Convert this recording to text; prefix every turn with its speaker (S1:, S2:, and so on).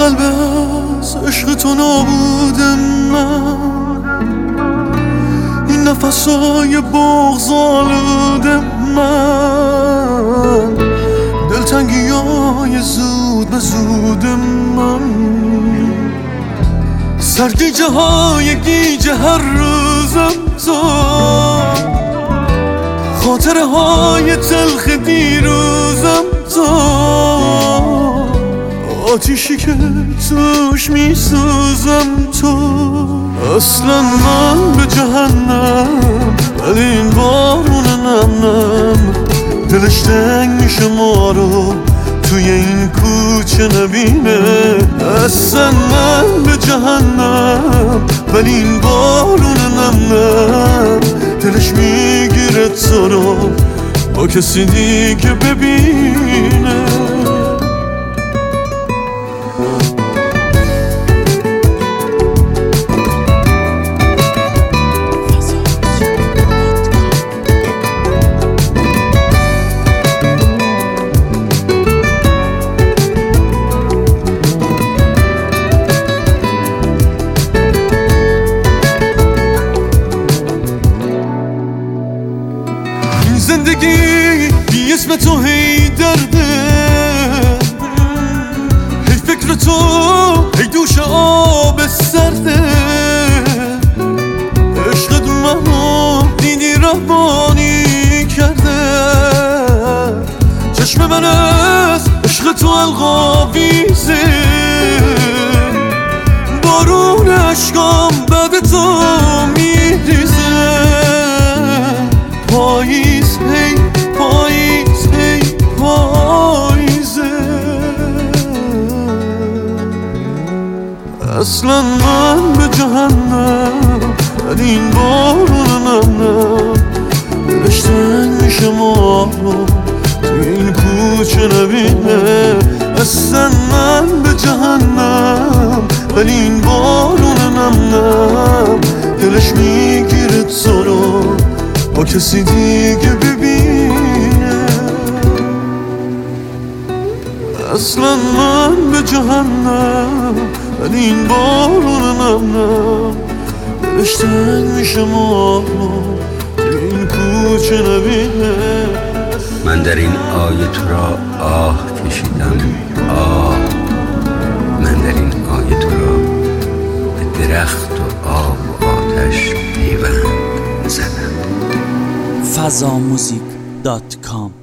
S1: قلب از عشق تو نابودم من، این نفسای بغض آلودم من، دلتنگی های زود به زودم من، سرگیجه های گیجه هر روزم تو، خاطره های تلخ دیروزم تو، آتیشی که توش میسوزم تو. اصلا من به جهنم ولی این بارون نم نم، دلش تنگ میشه ما رو توی این کوچه نبینه. اصلا من به جهنم ولی این بارون نم نم، دلش میگیره تو رو با کسی دیگه ببینه. زندگی بی اسم تو هی درده، هی فکر تو هی دوش آب سرده، عشقت منو دیدی رهبانی کرده، چشم من از عشق تو القاویزه، بارون عشقام بعد تو میریزه. پاییز هی پاییز هی پاییزه، اصلا من به جهنم ولی این بارون نم نم، دلش تنگ میشه ما رو توی این کوچه نبینه. اصلا من به جهنم ولی این بارون نم نم، دلش میگیره تو رو با کسی دیگه ببینه. اصلا من به جهنم ولی این بارون نم نم، دلش تنگ میشه ما رو این کوچه نبینه.
S2: من در این آیه تو را آه کشیدم آه، من در این آیه تو را به درخت و آب و آتش پیوند زدم.
S3: fazamuzik.com